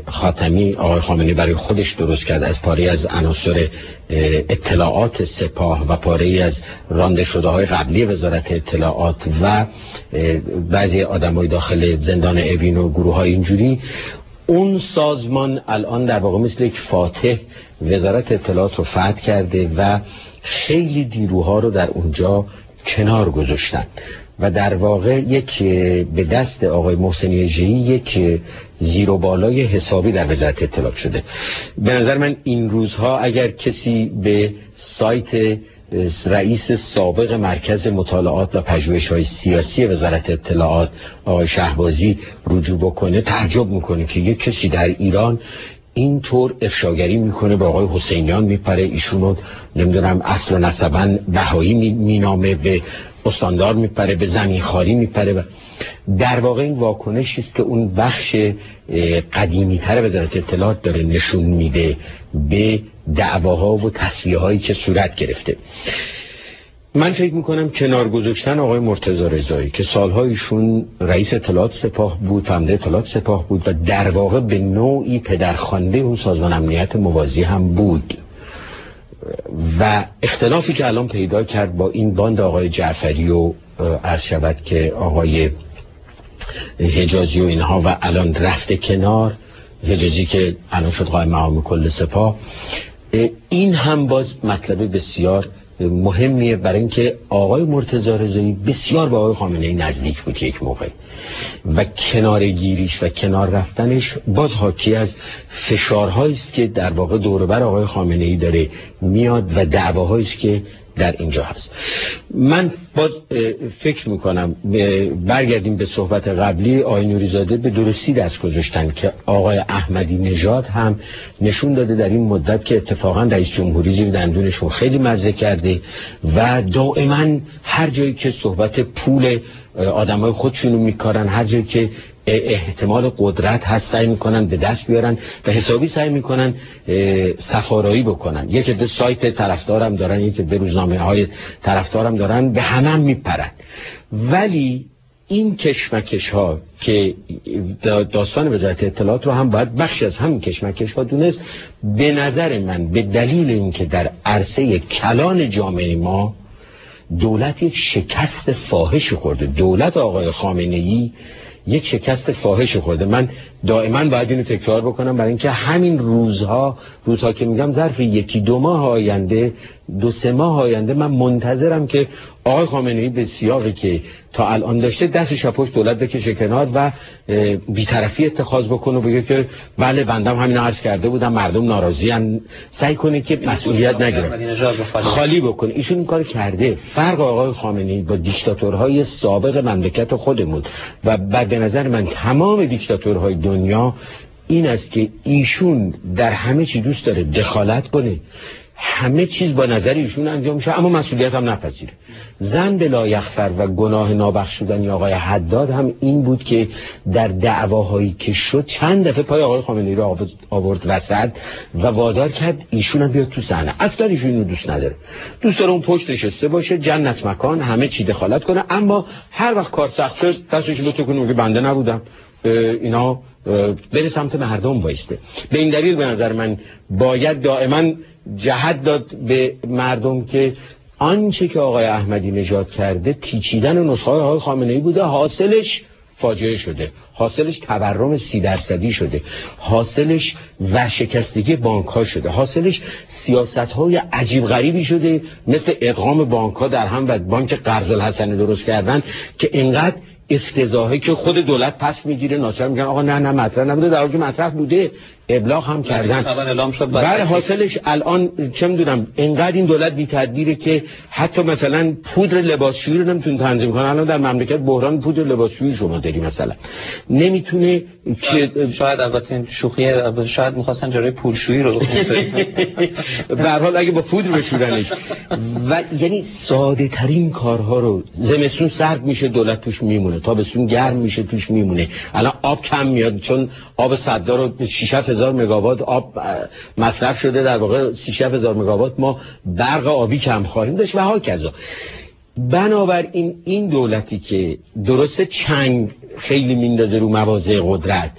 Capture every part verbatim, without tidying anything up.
خاتمی آقای خامنه‌ای برای خودش درست کرد از پاره از عناصر اطلاعات سپاه و پاره از رانده شده های قبلی وزارت اطلاعات و بعضی آدمای داخل زندان اوین و گروه های اینجوری، اون سازمان الان در واقع مثل یک فاتح وزارت اطلاعات رو فتح کرده و خیلی نیروها رو در اونجا کنار گذاشتن و در واقع یک به دست آقای محسنی ژی یک زیر و بالای حسابی در وزارت اطلاعات شده. به نظر من این روزها اگر کسی به سایت رئیس سابق مرکز مطالعات و پژوهش‌های سیاسی وزارت اطلاعات آقای شهبازی رجوع بکنه تعجب میکنه که یک کسی در ایران اینطور افشاگری میکنه، به آقای حسینیان میپره، ایشونو نمیدونم اصل و نسباً بهایی مینامه، به استاندار میپره، به زمینخواری میپره و در واقع این واکنشی است که اون بخش قدیمی تر وزارت اطلاعات داره نشون میده به دعواها و تصفیه‌هایی که صورت گرفته. من فکر میکنم کنار گذاشتن آقای مرتضی رضایی که سالها ایشون رئیس اطلاعات سپاه بود، فرمانده اطلاعات سپاه بود و در واقع به نوعی پدرخوانده اون سازمان امنیت موازی هم بود و اختلافی که الان پیدا کرد با این باند آقای جعفری و عرض شود که آقای حجازی و اینها و الان رفته کنار، حجازی که الان شد قائم مقام کل سپاه، این هم باز مطلب بسیار مهمیه برای اینکه آقای مرتضی رضایی بسیار با آقای خامنه‌ای نزدیک بود یک موقع و کنار گیریش و کنار رفتنش باز حاکی از فشارهایی است که در واقع دور بر آقای خامنه‌ای داره میاد و دعواهایی است که در اینجا هست. من باز فکر میکنم برگردیم به صحبت قبلی، آقای نوری‌زاده به درستی دست گذاشتن که آقای احمدی نژاد هم نشون داده در این مدت که اتفاقا رئیس جمهوری زیر دندونشون خیلی مزه کرده و دائما هر جایی که صحبت پول آدمای خودشونو میکارن، هر جایی که احتمال قدرت هست سعی میکنن به دست بیارن و حسابی سعی میکنن سفارایی بکنن. یک عده سایت طرفدارم دارن، یک عده روزنامه های طرفدارم دارن، به همه هم میپرن. ولی این کشمکش ها که داستان وزارت اطلاعات رو هم باید بخشی از همین کشمکش ها دونست، به نظر من به دلیل اینکه در عرصه کلان جامعه ما دولت یک شکست فاحش خورده، دولت آقای خامنه‌ای یک شکست فاحش خورده. من دائما باید اینو تکرار بکنم برای اینکه همین روزها روزها که میگم ظرف یکی دو ماه آینده، دو سه ماه آینده، من منتظرم که آقای خامنه‌ای به سیاقی که تا الان داشته دستش پشت دولت بکشه کنار و بی‌طرفی اتخاذ بکنه و بگه که بله بندم همین عرض کرده بودم، مردم ناراضی ان، سعی کنه که مسئولیت نگیره، خالی بکنه. ایشون این کار کرده. فرق آقای خامنه‌ای با دیکتاتورهای سابق مملکت خودمون و بعد به نظر من تمام دیکتاتورهای دنیا این است که ایشون در همه چی دوست داره دخالت کنه، همه چیز با نظر ایشون انجام میشه اما مسئولیت هم نپذیره. ذنب لا یغفر و گناه نابخشودنی آقای حداد هم این بود که در دعواهایی که شد چند دفعه پای آقای خامنه‌ای رو آورد وسط و وادار کرد ایشون هم بیاد تو صحنه. اصلا ایشون اینو دوست نداره، دوست داره اون پشت نشسته باشه، جنت مکان، همه چی دخالت کنه، اما هر وقت کار سخت شد دستش رو تو کنه که بنده نبودم، اینا بره سمت مردم وایسته. به این دلیل به نظر من باید دائما جهت داد به مردم که آنچه که آقای احمدی نژاد کرده پیچیدن نسخه های آقای خامنه‌ای بوده، حاصلش فاجعه شده، حاصلش تورم سی درصدی شده، حاصلش ورشکستگی بانک ها شده، حاصلش سیاست های عجیب غریبی شده مثل ادغام بانک ها در هم و بانک قرض الحسن درست کردن که اینقدر افتضاحی که خود دولت پس میگیره، ناچار میگن آقا نه نه مطرح نبوده، در حالی که مطرح بوده، ابلاغ هم کردن. بله حاصلش الان چه میدونم اینقدر این دولت بی تدبیره که حتی مثلا پودر لباسشویی رو نمیتونه تنظیم کنه. الان در مملکت بحران پودر لباسشویی شما داری مثلا نمیتونه که شاید البته این شوخی شاید میخواستن جلوی پولشویی رو به هر حال اگه با پودر بشورنش و یعنی ساده ترین کارها رو، زمستون سرد میشه دولت توش میمونه، تابستون گرم میشه توش میمونه. الان آب کم میاد چون آب صددار رو شش هزار مگاوات آب مصرف شده، در واقع شش هزار مگاوات ما برق آبی کم خواهیم داشت و ها کذا. بنابراین این دولتی که درسته چنگ خیلی میندازه رو مواضع قدرت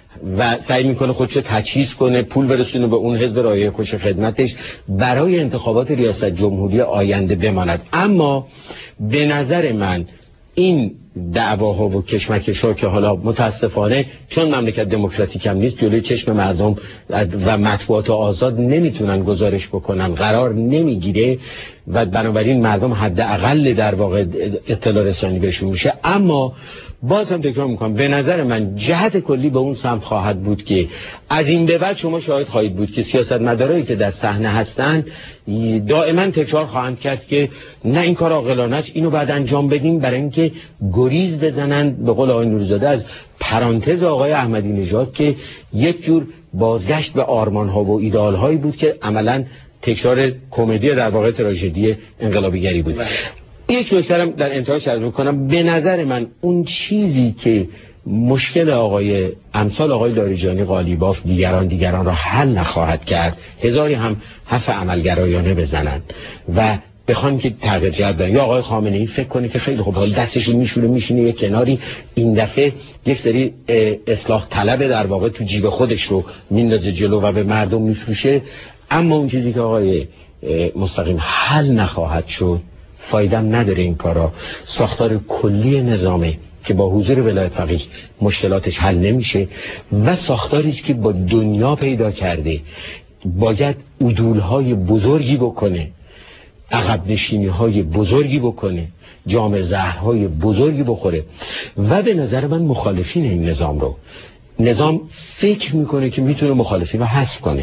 و سعی میکنه خودشو تجهیز کنه، پول برسونه به اون حزب رایه خوش خدمتش برای انتخابات ریاست جمهوری آینده بماند. اما به نظر من این دعواها و کشمکش‌ها که حالا متاسفانه چون مملکت دموکراتیک هم نیست جلوی چشم مردم و مطبوعات آزاد نمیتونن گزارش بکنن، قرار نمیگیره و بنابراین مردم حداقل در واقع اطلاع رسانی بهشون میشه. اما باز هم تکرار میکنم به نظر من جهت کلی به اون سمت خواهد بود که از این به بعد شما شاهد خواهید بود که سیاستمدارایی که در صحنه هستند دائما تکرار خواهند کرد که نه این کار عاقلانه است، اینو بعد انجام بدیم، برای اینکه گریز بزنند به قول آقای نوری‌زاده از پرانتز آقای احمدی نژاد که یک جور بازگشت به آرمان ها و ایدئال هایی بود که عملا تکرار کمدی در واقع تراژدی انقلابیگری بود. یک نکته در انتهای عرض می‌کنم، به نظر من اون چیزی که مشکل آقای امثال آقای لاریجانی، قالیباف، دیگران دیگران را حل نخواهد کرد، هزاری هم حرف عملگرایانه بزنند و بخوان که تغییر جهت بدن. یا آقای خامنه‌ای فکر کنه که خیلی خوب حال دستشون میشوره میشینه یک کناری، این دفعه یک سری اصلاح طلب در واقع تو جیب خودش رو میندازه جلو و به مردم میفروشه. اما اون چیزی که آقای مستقیم حل نخواهد شد، فایدم نداره این کارا. ساختار کلی نظامه که با حضور ولایت فقیه مشکلاتش حل نمیشه و ساختاری است که با دنیا پیدا کرده، باید عدولهای بزرگی بکنه، عقب نشینی های بزرگی بکنه، جام زهرهای بزرگی بخوره و به نظر من مخالفین این نظام رو نظام فکر میکنه که میتونه مخالفین رو حذف کنه.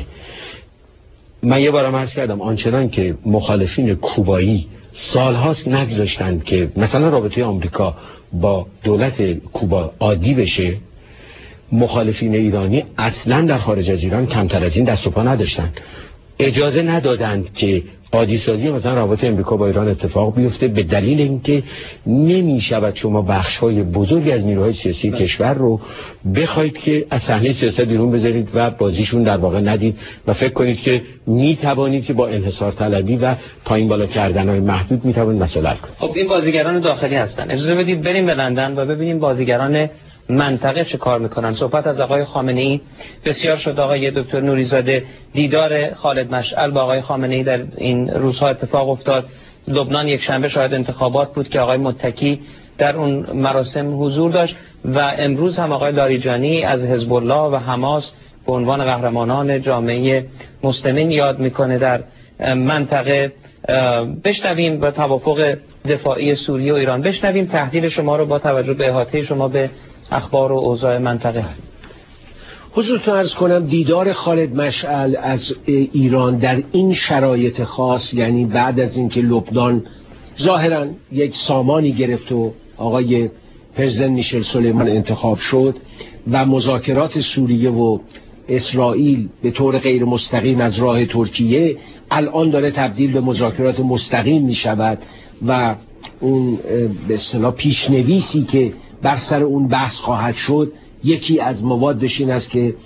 من یه بارم عرض کردم آنچنان که مخالفین کوبایی سالهاست نگذاشتند که مثلا رابطه آمریکا با دولت کوبا عادی بشه، مخالفین ایرانی اصلا در خارج از ایران کمتر از این دست و پا نداشتن، اجازه ندادند که عادی سازی مثلا رابطه امریکا با ایران اتفاق بیفته، به دلیل اینکه نمیشود شما بخش‌های بزرگی از نیروهای سیاسی کشور رو بخواید که از صحنه سیاست بیرون بذارید و بازیشون در واقع ندید و فکر کنید که میتوانید که با انحصار طلبی و پایین بالا کردن‌های محدود میتوانید مسئله حل کنید. خب این بازیگران داخلی هستن. اجازه بدید بریم به لندن و ببینیم بازیگران منطقه چه کار میکنن. صحبت از آقای خامنه‌ای بسیار شد. آقای دکتر نوری‌زاده، دیدار خالد مشعل با آقای خامنه‌ای در این روزها اتفاق افتاد. لبنان یک شنبه شاید انتخابات بود که آقای متکی در اون مراسم حضور داشت و امروز هم آقای لاریجانی از حزب الله و حماس به عنوان قهرمانان جامعه مسلمین یاد میکنه در منطقه. بشنویم با توافق دفاعی سوریه و ایران، بشنویم تحلیل شما رو با توجه به احاطه شما به اخبار و اوضاع منطقه. حضورتون عرض کنم دیدار خالد مشعل از ایران در این شرایط خاص، یعنی بعد از اینکه لبنان ظاهرا یک سامانی گرفت و آقای پرزیدنت میشل سلیمان انتخاب شد و مذاکرات سوریه و اسرائیل به طور غیر مستقیم از راه ترکیه الان داره تبدیل به مذاکرات مستقیم می شود و اون به اصطلاح پیشنویسی که بر سر اون بحث خواهد شد یکی از موادش این است که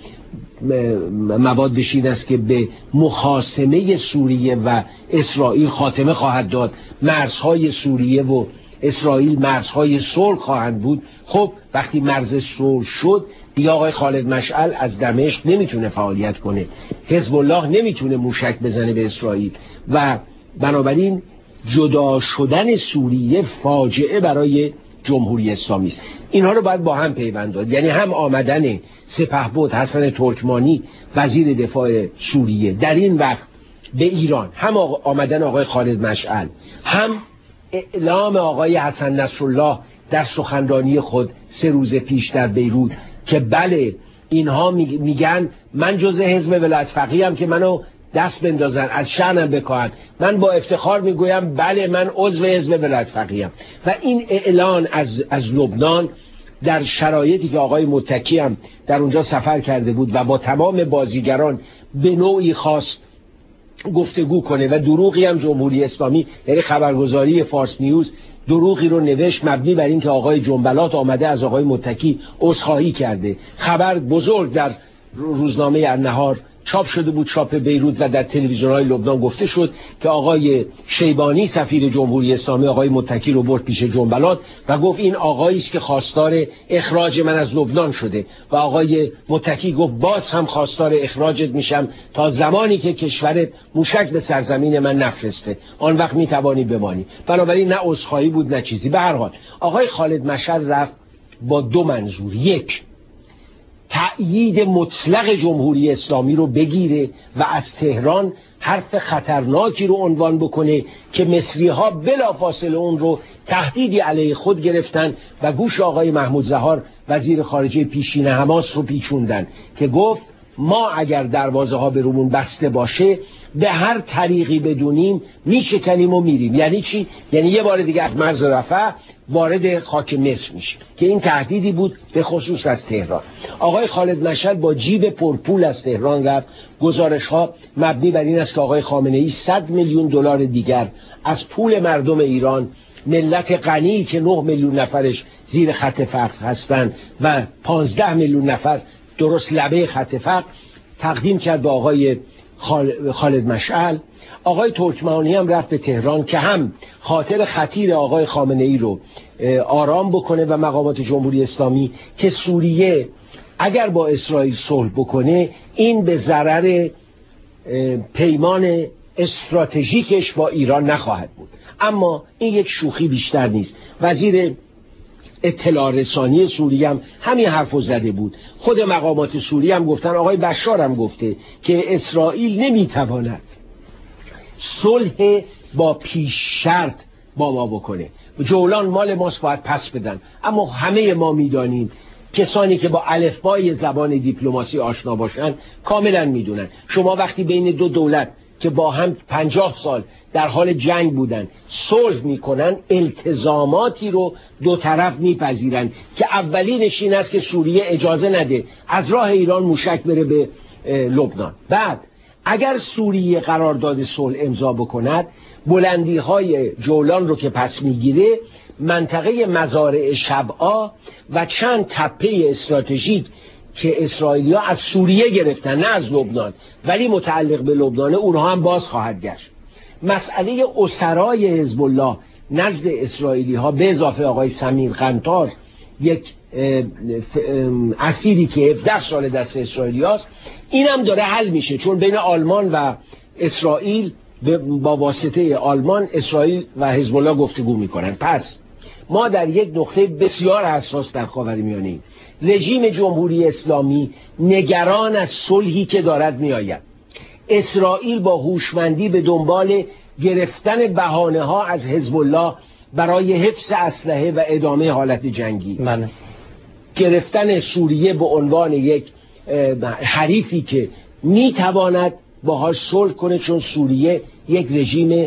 موادش این است که به مخاصمه سوریه و اسرائیل خاتمه خواهد داد. مرزهای سوریه و اسرائیل مرزهای صلح خواهند بود. خب وقتی مرز صلح شد دیگه آقای خالد مشعل از دمشق نمیتونه فعالیت کنه، حزب الله نمیتونه موشک بزنه به اسرائیل و بنابراین جدا شدن سوریه فاجعه برای جمهوری اسلامی است. اینها رو باید با هم پیوند داد، یعنی هم آمدن سپهبد حسن ترکمانی وزیر دفاع سوریه در این وقت به ایران، هم آمدن آقای خالد مشعل، هم اعلام آقای حسن نصرالله در سخنرانی خود سه روز پیش در بیروت که بله اینها میگن من جزء حزب ولایت فقیه ام که منو دست بندازن از شأنم بکاهن، من با افتخار میگویم بله من عضو حزب ولایت فقیه ام. و این اعلان از از لبنان در شرایطی که آقای متکی هم در اونجا سفر کرده بود و با تمام بازیگران به نوعی خاص گفتگو کنه و دروغی هم جمهوری اسلامی، یعنی خبرگزاری فارس نیوز دروغی رو نوشت مبنی بر اینکه آقای جنبلات آمده از آقای متکی عذرخواهی کرده. خبر بزرگ در روزنامه النهار چاپ شده بود، چاپ بیروت، و در تلویزیون‌های لبنان گفته شد که آقای شیبانی سفیر جمهوری اسلامی آقای متکی رو برد پیش جنبلات و گفت این آقایی است که خواستار اخراج من از لبنان شده، و آقای متکی گفت باز هم خواستار اخراجت میشم تا زمانی که کشورت موشک به سرزمین من نفرسته، آن وقت میتوانی بمانی. بنابراین نه عذرخواهی بود نه چیزی. به هر حال آقای خالد مشعل رفت با دو منظور: یک، تأیید مطلق جمهوری اسلامی رو بگیره و از تهران حرف خطرناکی رو عنوان بکنه که مصری ها بلافاصله اون رو تهدیدی علیه خود گرفتن و گوش آقای محمود ظهار وزیر خارجه پیشین حماس رو پیچوندن که گفت ما اگر دروازه ها به رومون بسته باشه به هر طریقی بدونیم میشکنیم و میریم. یعنی چی؟ یعنی یه بار دیگه از مرز رفح وارد خاک مصر میشه، که این تهدیدی بود به خصوص از تهران. آقای خالد مشعل با جیب پرپول از تهران رفت. گزارش ها مبنی بر این است که آقای خامنه ای صد میلیون دلار دیگر از پول مردم ایران، ملت غنی که نه میلیون نفرش زیر خط فقر هستند و پانزده میلیون نفر درست لبه خط فقر، تقدیم کرد به آقای خالد مشعل. آقای ترکمانی هم رفت به تهران که هم خاطر خطیر آقای خامنه ای رو آرام بکنه و مقامات جمهوری اسلامی که سوریه اگر با اسرائیل صلح بکنه این به ضرر پیمان استراتژیکش با ایران نخواهد بود. اما این یک شوخی بیشتر نیست. وزیر اطلاع رسانی سوریه هم همین حرفو زده بود. خود مقامات سوریه هم گفتن، آقای بشار هم گفته که اسرائیل نمیتواند صلح با پیش شرط با ما بکنه. جولان مال ماست، باید پس بدن. اما همه ما میدانیم، کسانی که با الفبای زبان دیپلماسی آشنا باشن کاملا میدونن شما وقتی بین دو دولت که با هم پنجاه سال در حال جنگ بودن صلح میکنن، التزاماتی رو دو طرف میپذیرن که اولینش این است که سوریه اجازه نده از راه ایران موشک بره به لبنان. بعد اگر سوریه قرارداد صلح امضا بکند، بلندی های جولان رو که پس میگیره، منطقه مزارع شبعا و چند تپه استراتژیک که اسرائیلیا از سوریه گرفتن، نه از لبنان ولی متعلق به لبنان، اونها هم باز خواهد گشت. مسئله اسرای حزب الله نزد اسرائیلی ها به اضافه آقای سمیر قنطار، یک اسیری که هفده سال دست اسرائیلی هاست، این هم داره حل میشه، چون بین آلمان و اسرائیل با واسطه آلمان اسرائیل و حزب الله گفتگو میکنن. پس ما در یک نقطه بسیار حساس در خاورمیانه ایم. رژیم جمهوری اسلامی نگران از صلحی که دارد میآید. اسرائیل با هوشمندی به دنبال گرفتن بهانه ها از حزب الله برای حفظ اسلحه و ادامه حالت جنگی، بله. گرفتن سوریه به عنوان یک حریفی که میتواند باهاش صلح کنه، چون سوریه یک رژیم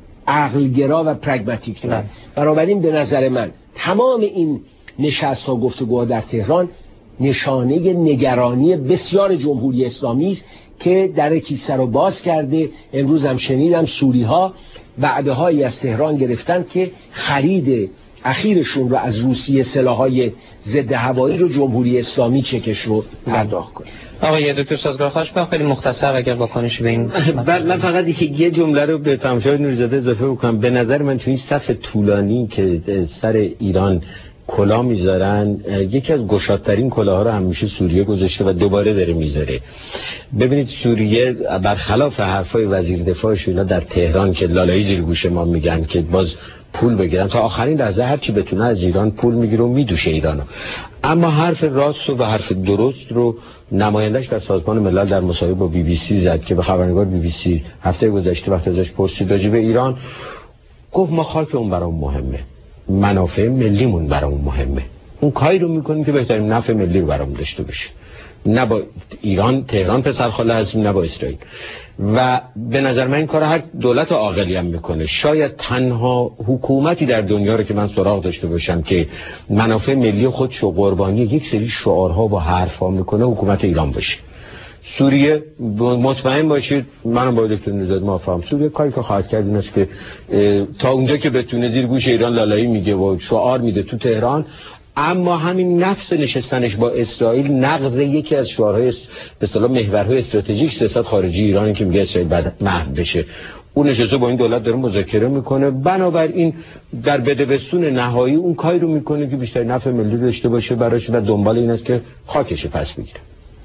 عقلگرا و پرگماتیک داره. بنابراین به نظر من تمام این نشست ها گفتگوها در تهران نشانه نگرانی بسیار جمهوری اسلامی است که در کیسه رو باز کرده. امروز هم شنیدم سوری ها وعده هایی از تهران گرفتن که خرید اخیرشون رو از روسیه سلاح‌های ضد هوایی رو جمهوری اسلامی چکش رو پرداخت کنه. آقای دکتر سازگار خواهش کنم خیلی مختصر اگر واکنشی به این. من فقط یه جمله رو به تماشای نوریزاده اضافه بکنم. به نظر من تو این صف طولانی که سر ایران کلا میذارن، یکی از گشادترین کلاها رو همیشه سوریه گذاشته و دوباره داره میذاره. ببینید سوریه برخلاف حرفای وزیر دفاعش اینا در تهران که لالایی زیر گوش ما میگن که باز پول بگیرن، تا آخرین لحظه هر چی بتونه از ایران پول میگیره و میدوشه ایرانو. اما حرف راست و حرف درست رو نمایندش در سازمان ملل در مصاحبه با بی بی سی زد که به خبرنگار بی بی سی هفته گذشته وقتی ازش پرسید راجع به ایران، گفت ما خاک اون برام مهمه، منافع ملیمون برامون مهمه، اون کاری رو میکنیم که بهترین نفع ملی رو برامون داشته باشه، نه با ایران تهران پسرخاله هستیم نه با اسرائیل. و به نظر من این کار هر دولت عاقلی هم میکنه. شاید تنها حکومتی در دنیا رو که من سراغ داشته باشم که منافع ملی خودشو قربانی یک سری شعارها و حرفا میکنه حکومت ایران باشه. سوریه مطمئن باشید، منم با دکتر نژاد موافقم، سوریه کاری که خواهد کرد این است که تا اونجا که بتونه زیر گوش ایران لالایی میگه و شعار میده تو تهران، اما همین نفس نشستنش با اسرائیل نقض یکی از شعارهای به اصطلاح محورهای استراتژیک سیاست خارجی ایرانی که میگه اسرائیل بعد محو بشه. اون نشسته با این دولت داره مذاکره میکنه، بنابراین در بدبستون نهایی اون کاری رو میکنه که بیشتر نفع ملی داشته باشه براش و دنبال این است که خاکش پس بگیره.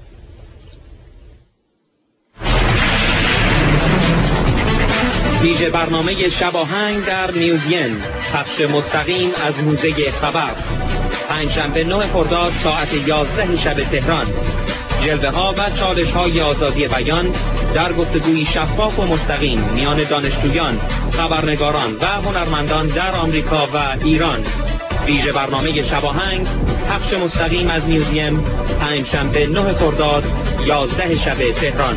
ویژه برنامه شب آهنگ در نیوزین، پخش مستقیم از موزه خبر، پنجشنبه نه خرداد ساعت یازده شب تهران. جلوه ها و چالش های آزادی بیان در گفتگوی شفاف و مستقیم میان دانشجویان، خبرنگاران و هنرمندان در آمریکا و ایران. ویژه برنامه شب آهنگ، پخش مستقیم از نیوزین، پنجشنبه نه خرداد یازده شب تهران.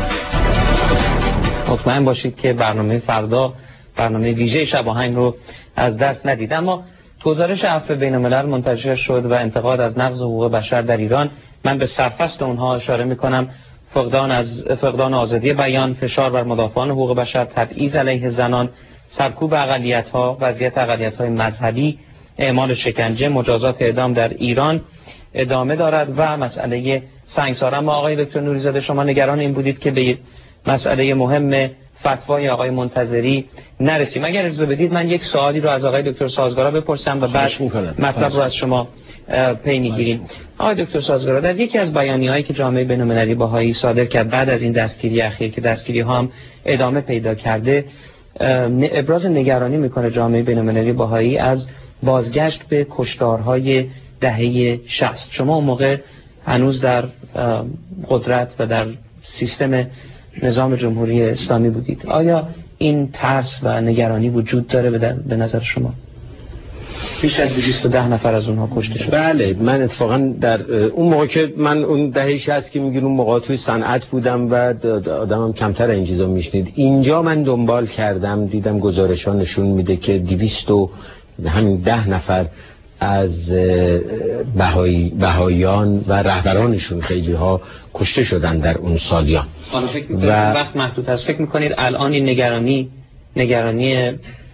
مطمئن باشید که برنامه فردا، برنامه ویژه شب آهنگ رو از دست ندید. اما گزارش عفو بین الملل منتشر شد و انتقاد از نقض حقوق بشر در ایران. من به سرفصل اونها اشاره میکنم: فقدان از فقدان آزادی بیان، فشار بر مدافعان حقوق بشر، تبعیض علیه زنان، سرکوب اقلیت‌ها، وضعیت اقلیت‌های مذهبی، اعمال شکنجه، مجازات اعدام در ایران ادامه دارد و مسئله سنگسار. اما آقای دکتر نوریزاده، شما نگران این بودید که به مسئله مهم فتوای آقای منتظری نرسیم. اگر اجازه بدید من یک سوالی رو از آقای دکتر سازگارا بپرسم و بعد مطلب رو از شما پی میگیریم. آقای دکتر سازگارا، در یکی از بیانیه‌هایی که جامعه بین‌المللی بهایی صادر کرد بعد از این دستگیری اخیر که دستگیری ها هم ادامه پیدا کرده، ابراز نگرانی میکنه جامعه بین‌المللی بهایی از بازگشت به کشتارهای دهه شصت. شما اون موقع هنوز در قدرت و در سیستم نظام جمهوری اسلامی بودید. آیا این ترس و نگرانی وجود داره به نظر شما؟ بیش از دویست و ده نفر از اونها کشته شد. بله، من اتفاقا در اون موقع که من اون دهه شصت که میگین اون موقع توی صنعت بودم و آدمم کمتر این چیزا میشنید. اینجا من دنبال کردم، دیدم گزارش‌ها نشون میده که دویست و همین ده نفر از بهایی بهاییان و رهبرانشون خیلی ها کشته شدن در اون سالیان. حالا فکر می‌کنید و... وقت محدود هست، فکر می‌کنید الان این نگرانی نگرانی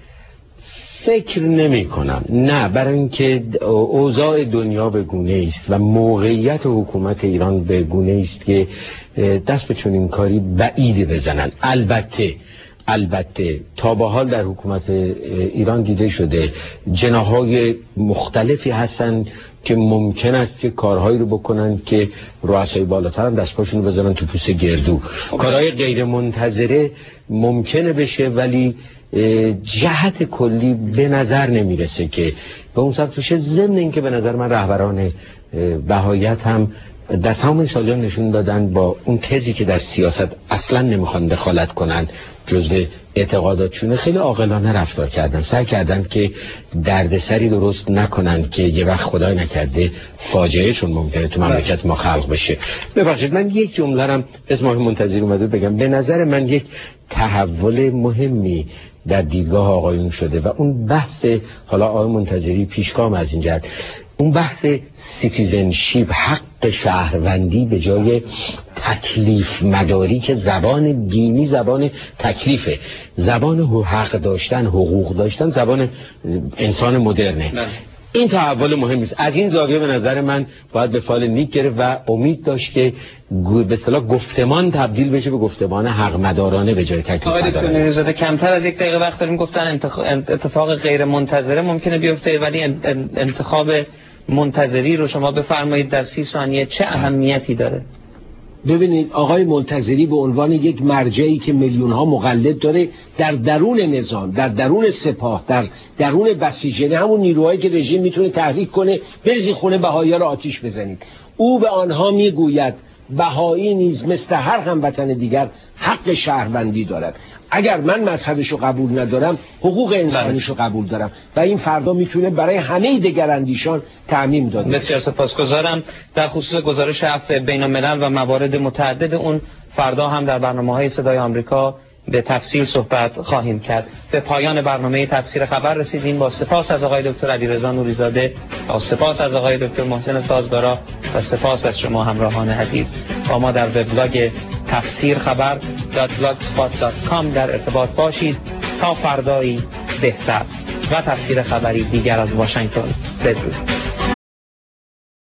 فکر نمی کنم. نه، برای اینکه اوضاع دنیا به گونه است و موقعیت حکومت ایران به گونه است که دست به چنین کاری بعید بزنن. البته البته تا به حال در حکومت ایران دیده شده جناح‌های مختلفی هستن که ممکن است که کارهایی رو بکنن که رؤسای بالاتر هم دستپاشون رو بزنن تو پوست گردو. کارهای غیر منتظره ممکنه بشه، ولی جهت کلی به نظر نمیرسه که به اون سمت بشه. ضمن این که به نظر من رهبران بهاییت هم در تمام سالیان نشون دادن با اون تزی که در سیاست اصلا نمیخوان دخالت کنن جزء اعتقاداتشونه، خیلی عاقلانه رفتار کردن، سعی کردن که دردسری درست نکنن که یه وقت خدای نکرده فاجعه چون ممکنه تو مملکت ما خلق بشه. ببخشید من یک جمله رم اسم آقای منتظری اومده بگم. به نظر من یک تحول مهمی در دیدگاه آقایون شده و اون بحث، حالا آقای منتظری پیشگام از این جهت، اون بحث سیتیزنشیپ، حق شهروندی به جای تکلیف مداری که زبان دینی زبان تکلیفه، زبان حق داشتن، حقوق داشتن زبان انسان مدرنه. نه. این تحول مهمی است. از این زاویه به نظر من باید به فال نیک گرفت و امید داشت که به اصطلاح گفتمان تبدیل بشه به گفتمان حق مدارانه به جای تکلیف مدارانه. آقای دکتر نوریزاده، کمتر از یک دقیقه وقت داریم. گفتن اتفاق غیر منتظره ممکنه بیفته، ولی انتخاب منتظری رو شما بفرمایید در سی ثانیه چه اهمیتی داره؟ ببینید، آقای منتظری به عنوان یک مرجعی که میلیون ها مقلد داره در درون نظام، در درون سپاه، در درون بسیجه، همون نیروهایی که رژیم میتونه تحریک کنه، بریزید خونه بهائی‌ها رو آتیش بزنید. او به آنها میگوید بهایی نیز مثل هر هموطن دیگر حق شهروندی دارد. اگر من مذهبشو قبول ندارم، حقوق انسانیشو قبول دارم و این فردا میتونه برای همه دگراندیشان تعمیم داده. بسیار سپاسگزارم. در خصوص گزارش عفو بین الملل و موارد متعدد اون فردا هم در برنامه‌های صدای آمریکا به تفصیل صحبت خواهیم کرد. به پایان برنامه تفسیر خبر رسیدیم. با سپاس از آقای دکتر علیرضا نوریزاده، با سپاس از آقای دکتر محسن سازگارا و سپاس از شما همراهان عزیز. با ما در وبلاگ تفسیر خبر دات بلاگسپات دات کام در ارتباط باشید تا فردایی بهتر و تفسیر خبری دیگر از واشنگتن. بدرود.